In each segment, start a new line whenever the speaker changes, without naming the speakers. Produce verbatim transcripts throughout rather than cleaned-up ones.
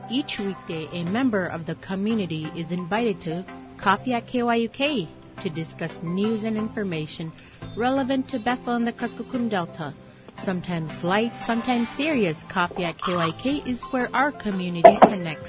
Each weekday, a member of the community is invited to Coffee at K Y U K to discuss news and information relevant to Bethel and the Kuskokwim Delta. Sometimes light, sometimes serious, Coffee at K Y U K is where our community connects.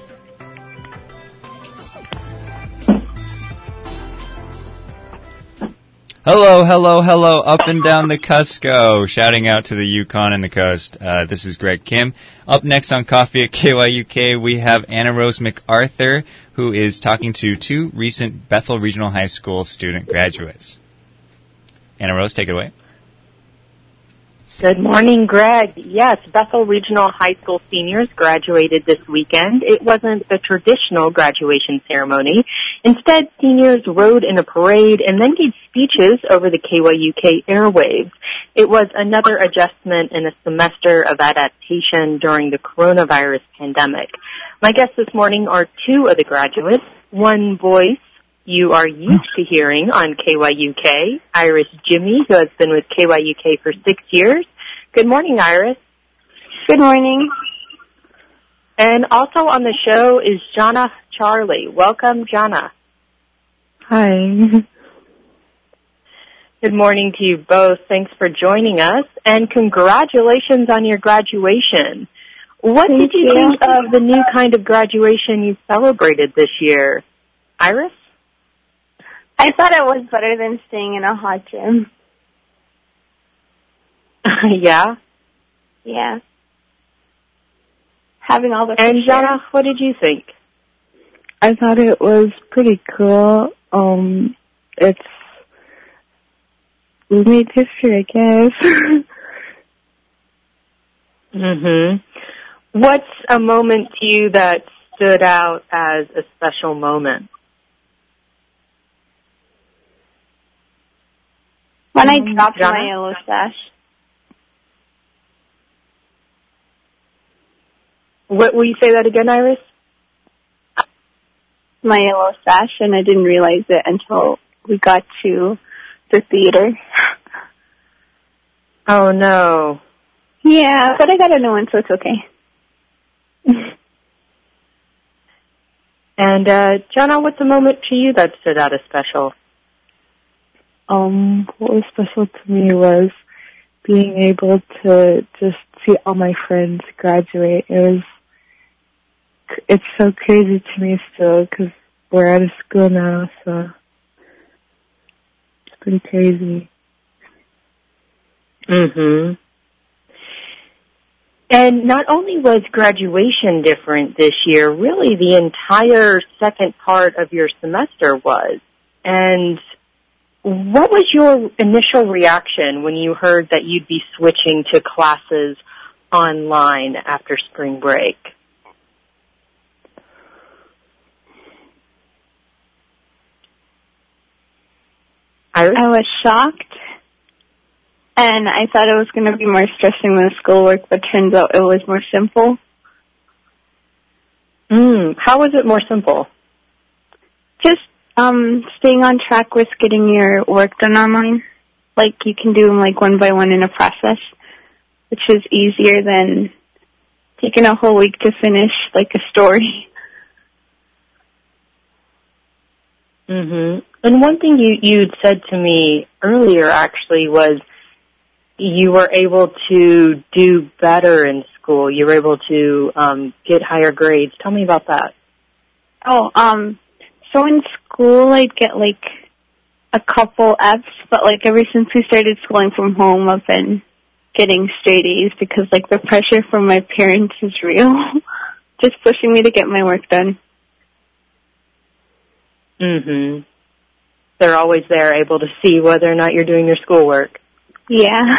Hello, hello, hello, up and down the Cusco, shouting out to the Yukon and the coast. Uh, this is Greg Kim. Up next on Coffee at K Y U K, we have Anna Rose MacArthur, who is talking to two recent Bethel Regional High School student graduates. Anna Rose, take it away.
Good morning, Greg. Yes, Bethel Regional High School seniors graduated this weekend. It wasn't a traditional graduation ceremony. Instead, seniors rode in a parade and then gave speeches over the K Y U K airwaves. It was another adjustment in a semester of adaptation during the coronavirus pandemic. My guests this morning are two of the graduates. One voice you are used to hearing on K Y U K, Iris Jimmy, who has been with K Y U K for six years. Good morning, Iris.
Good morning.
And also on the show is Jana Charlie. Welcome, Jana.
Hi.
Good morning to you both. Thanks for joining us, and congratulations on your graduation. What
Thank
did you, you think of the new kind of graduation you celebrated this year? Iris?
I thought it was better than staying in a hot gym.
Yeah?
Yeah. Having all the
And Jana, what did you think?
I thought it was pretty cool. Um, it's, we made history, I guess.
Mhm. What's a moment to you that stood out as a special moment?
When I dropped
Jana?
my yellow sash.
What, will you say that again, Iris?
My yellow sash, and I didn't realize it until we got to the theater.
Oh, no.
Yeah, but I got a new one, so it's okay.
And, uh, Jana, what's a moment to you that stood out as special?
Um, what was special to me was being able to just see all my friends graduate. It was, it's so crazy to me still because we're out of school now, so it's pretty crazy.
Mm-hmm. And not only was graduation different this year, really the entire second part of your semester was. And what was your initial reaction when you heard that you'd be switching to classes online after spring break? Iris?
I was shocked, and I thought it was going to be more stressing than schoolwork, but turns out it was more simple.
Mm, how was it more simple?
Just Um, staying on track with getting your work done online. Like, you can do them, like, one by one in a process, which is easier than taking a whole week to finish, like, a story.
Mm-hmm. And one thing you, you'd said to me earlier, actually, was you were able to do better in school. You were able to um, get higher grades. Tell me about that.
Oh, um... So in school, I'd get, like, a couple F's, but, like, ever since we started schooling from home, I've been getting straight A's because, like, the pressure from my parents is real. Just pushing me to get my work done.
Mm-hmm. They're always there, able to see whether or not you're doing your schoolwork.
Yeah.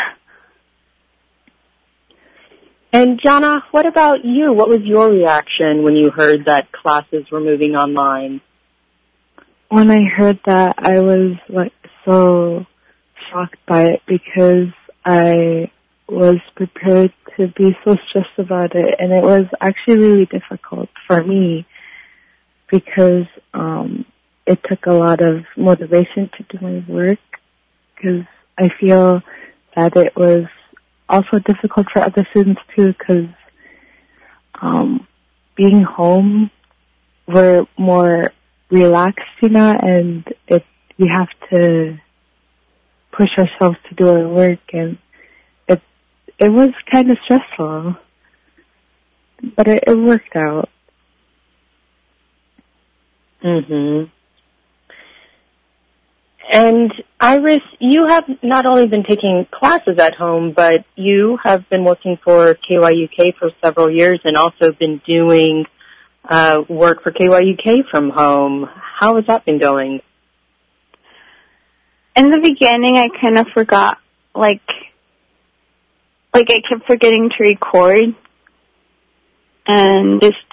And, Jana, what about you? What was your reaction when you heard that classes were moving online?
When I heard that, I was like so shocked by it because I was prepared to be so stressed about it, and it was actually really difficult for me because um it took a lot of motivation to do my work because I feel that it was also difficult for other students too because um being home, we're more relaxed, you know, and it we have to push ourselves to do our work, and it it was kind of stressful, but it, it worked out.
Mhm. And Iris, you have not only been taking classes at home, but you have been working for K Y U K for several years and also been doing uh, work for K Y U K from home. How has that been going?
In the beginning, I kind of forgot, like, like I kept forgetting to record and just,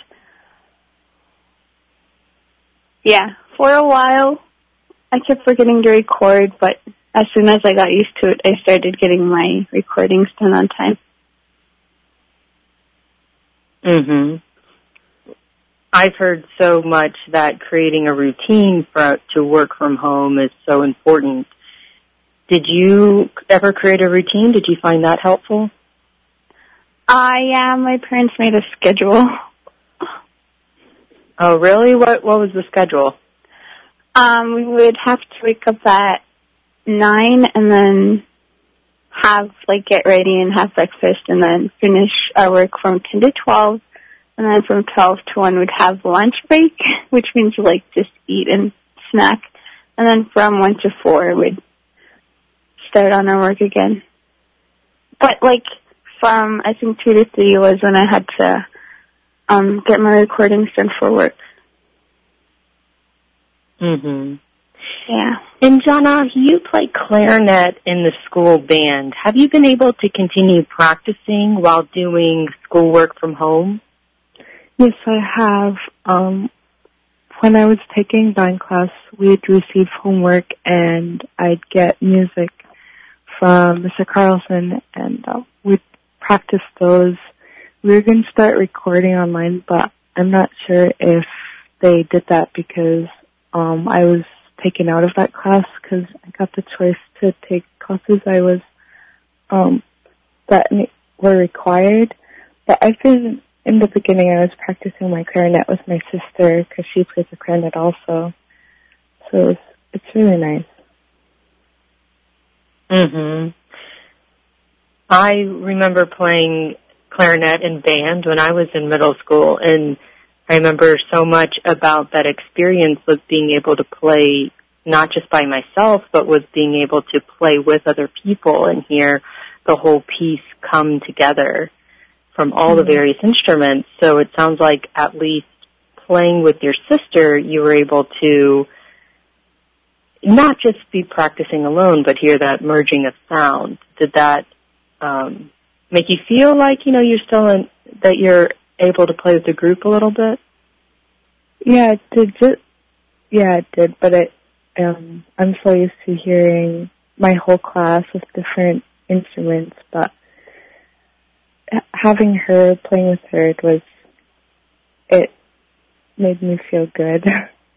yeah, for a while. I kept forgetting to record, but as soon as I got used to it, I started getting my recordings done on time.
Mhm. I've heard so much that creating a routine for to work from home is so important. Did you ever create a routine? Did you find that helpful?
Uh, yeah, my parents made a schedule.
Oh, really? What What was the schedule?
Um, we would have to wake up at nine and then have, like, get ready and have breakfast and then finish our work from ten to twelve. And then from twelve to one we'd have lunch break, which means, like, just eat and snack. And then from one to four we'd start on our work again. But, like, from, I think, two to three was when I had to um get my recordings done for work.
Mhm.
Yeah.
And Jana, you play clarinet in the school band. Have you been able to continue practicing while doing schoolwork from home?
Yes, I have. Um, when I was taking band class, we'd receive homework, and I'd get music from Mister Carlson, and uh, we'd practice those. We were going to start recording online, but I'm not sure if they did that because um, I was taken out of that class because I got the choice to take classes I was um, that were required. But I've been in the beginning. I was practicing my clarinet with my sister because she plays the clarinet also. So it's it's really nice.
Mhm. I remember playing clarinet in band when I was in middle school, and I remember so much about that experience was being able to play not just by myself, but was being able to play with other people and hear the whole piece come together from all mm-hmm. the various instruments. So it sounds like at least playing with your sister, you were able to not just be practicing alone, but hear that merging of sound. Did that um, make you feel like, you know, you're still in, that you're able to play with the group a little bit?
Yeah, it did. Just, yeah, it did. But it, um, I'm so used to hearing my whole class with different instruments. But having her, playing with her, it was, it made me feel good.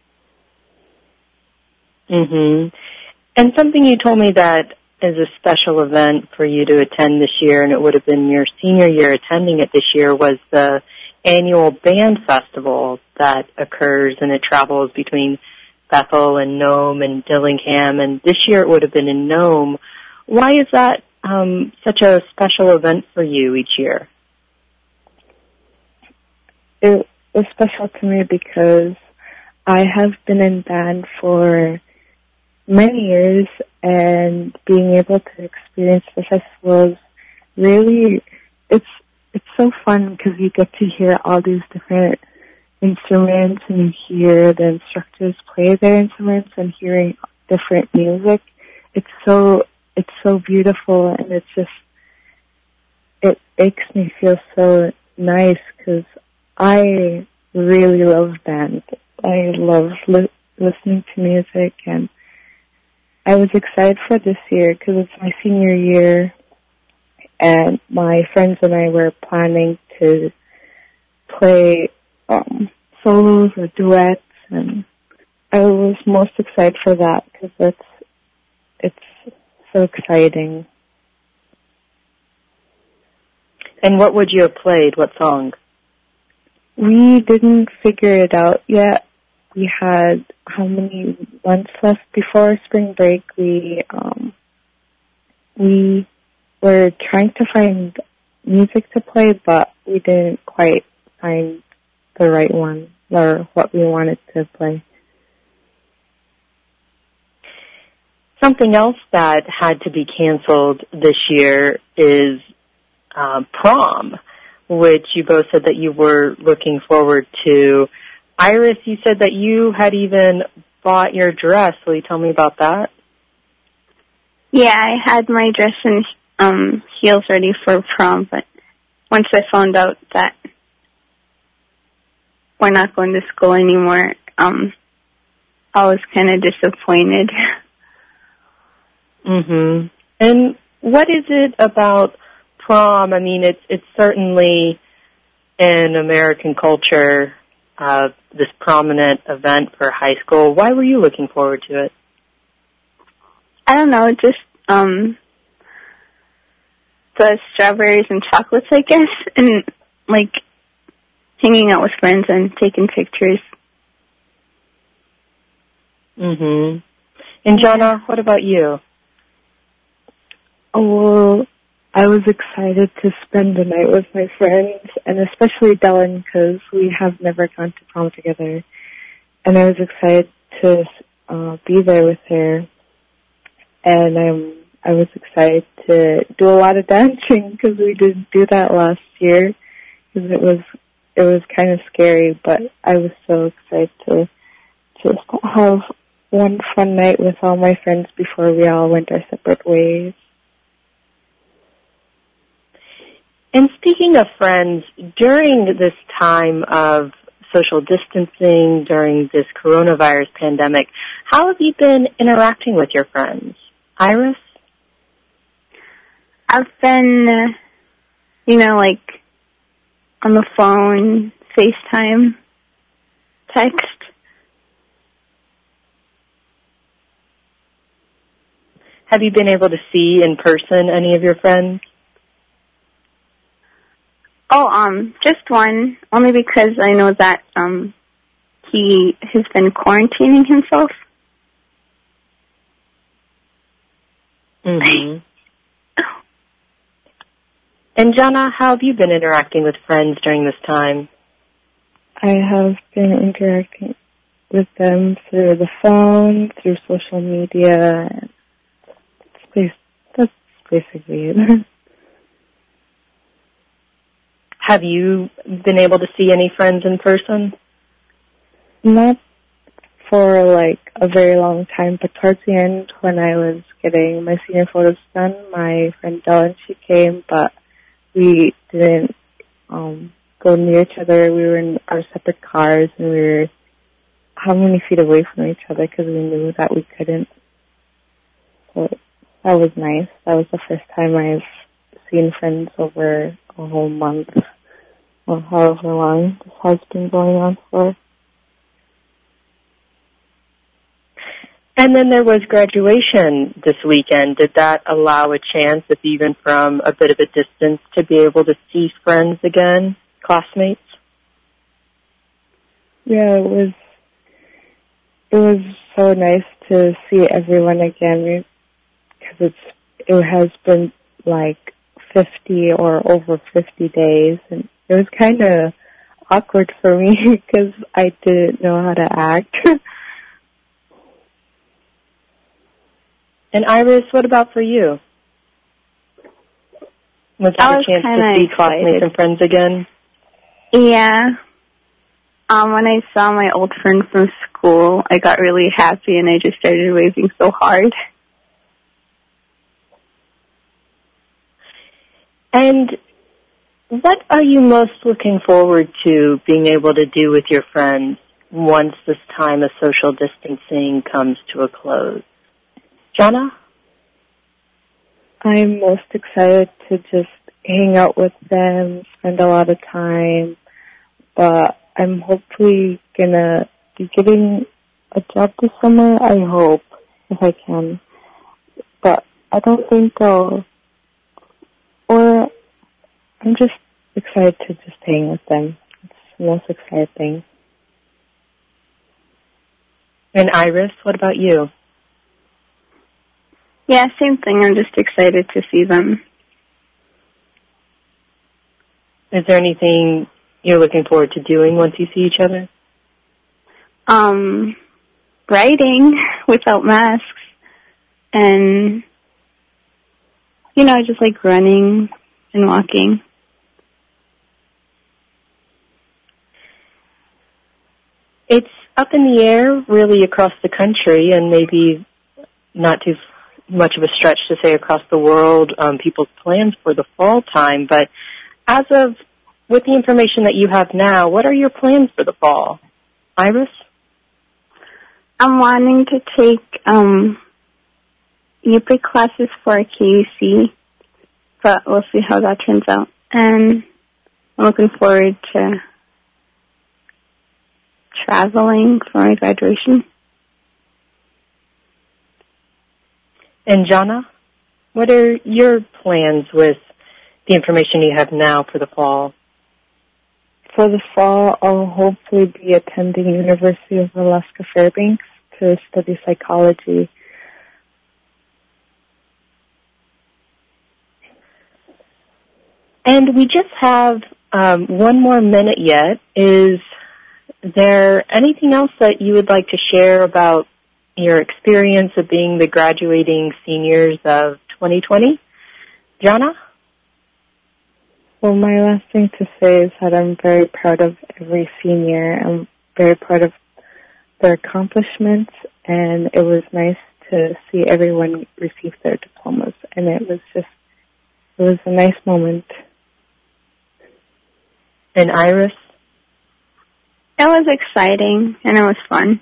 Mhm. And something you told me that is a special event for you to attend this year, and it would have been your senior year attending it this year, was the annual band festival that occurs, and it travels between Bethel and Nome and Dillingham, and this year it would have been in Nome. Why is that um, such a special event for you each year?
It was special to me because I have been in band for many years, and being able to experience the festivals, really, it's it's so fun because you get to hear all these different instruments, and you hear the instructors play their instruments and hearing different music. It's so it's so beautiful, and it's just it makes me feel so nice because I really love band. I love li- listening to music, and I was excited for this year because it's my senior year, and my friends and I were planning to play um, solos or duets, and I was most excited for that because it's it's so exciting.
And what would you have played? What song?
We didn't figure it out yet. We had how many months left before spring break. We um, we were trying to find music to play, but we didn't quite find the right one or what we wanted to play.
Something else that had to be canceled this year is uh, prom, which you both said that you were looking forward to. Iris, you said that you had even bought your dress. Will you tell me about that?
Yeah, I had my dress and um, heels ready for prom, but once I found out that we're not going to school anymore, um, I was kind of disappointed.
Mhm. And what is it about prom? I mean, it's it's certainly in American culture uh, this prominent event for high school. Why were you looking forward to it?
I don't know, just um, the strawberries and chocolates, I guess, and like hanging out with friends and taking pictures.
Mhm. And Jana, what about you?
Oh, well, I was excited to spend the night with my friends, and especially Dylan, because we have never gone to prom together. And I was excited to uh, be there with her. And um, I was excited to do a lot of dancing, because we didn't do that last year, because it was it was kind of scary. But I was so excited to just have one fun night with all my friends before we all went our separate ways.
And speaking of friends, during this time of social distancing, during this coronavirus pandemic, how have you been interacting with your friends? Iris?
I've been, uh, you know, like on the phone, FaceTime, text.
Have you been able to see in person any of your friends?
Oh, um, just one, only because I know that um, he has been quarantining himself.
Mm-hmm. And Jana, how have you been interacting with friends during this time?
I have been interacting with them through the phone, through social media. That's basically it.
Have you been able to see any friends in person?
Not for like a very long time, but towards the end when I was getting my senior photos done, my friend Dylan, she came, but we didn't um, go near each other. We were in our separate cars, and we were how many feet away from each other because we knew that we couldn't. So that was nice. That was the first time I've seen friends over a whole month. Or however long this has been going on for.
And then there was graduation this weekend. Did that allow a chance, if even from a bit of a distance, to be able to see friends again, classmates?
Yeah, it was. It was so nice to see everyone again, because it's it has been like fifty or over fifty days, and it was kind of awkward for me because I didn't know how to act.
And Iris, what about for you? Was that a chance to see classmates and friends again?
Yeah. Um, when I saw my old friend from school, I got really happy and I just started waving so hard.
And what are you most looking forward to being able to do with your friends once this time of social distancing comes to a close? Jana?
I'm most excited to just hang out with them, spend a lot of time, but I'm hopefully gonna be getting a job this summer, I hope, if I can. But I don't think I'll, or I'm just excited to just hang with them. It's the most exciting thing.
And Iris, what about you?
Yeah, same thing. I'm just excited to see them.
Is there anything you're looking forward to doing once you see each other?
Um, riding without masks and, you know, just like running and walking.
It's up in the air really across the country and maybe not too much of a stretch to say across the world, um, people's plans for the fall time. But as of, with the information that you have now, what are your plans for the fall? Iris?
I'm wanting to take um, U P classes for K U C, but we'll see how that turns out. And I'm looking forward to traveling for my graduation.
And Jana, what are your plans with the information you have now for the fall?
For the fall, I'll hopefully be attending University of Alaska Fairbanks to study psychology.
And we just have um, one more minute yet. Is there anything else that you would like to share about your experience of being the graduating seniors of twenty twenty? Jana?
Well, my last thing to say is that I'm very proud of every senior. I'm very proud of their accomplishments, and it was nice to see everyone receive their diplomas, and it was just, it was a nice moment.
And Iris?
It was exciting, and it was fun.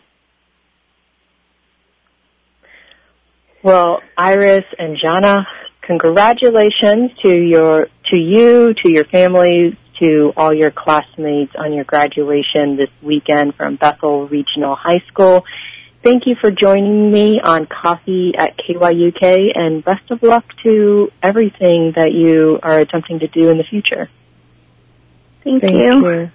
Well, Iris and Jana, congratulations to your, to you, to your families, to all your classmates on your graduation this weekend from Bethel Regional High School. Thank you for joining me on Coffee at K Y U K, and best of luck to everything that you are attempting to do in the future.
Thank,
Thank
you.
you.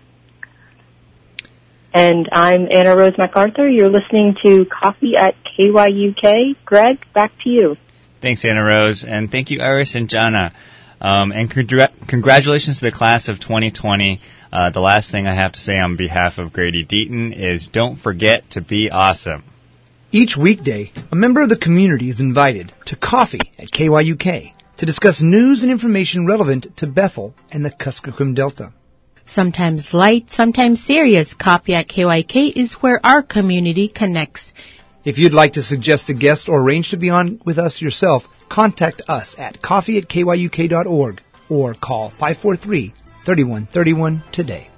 And I'm Anna Rose MacArthur. You're listening to Coffee at K Y U K. Greg, back to you.
Thanks, Anna Rose, and thank you, Iris and Jana. Um, and congr- congratulations to the class of twenty twenty. Uh, the last thing I have to say on behalf of Grady Deaton is don't forget to be awesome.
Each weekday, a member of the community is invited to Coffee at K Y U K to discuss news and information relevant to Bethel and the Kuskokwim Delta.
Sometimes light, sometimes serious, Coffee at K Y U K is where our community connects.
If you'd like to suggest a guest or arrange to be on with us yourself, contact us at coffee at K Y U K dot org or call five four three, three one three one today.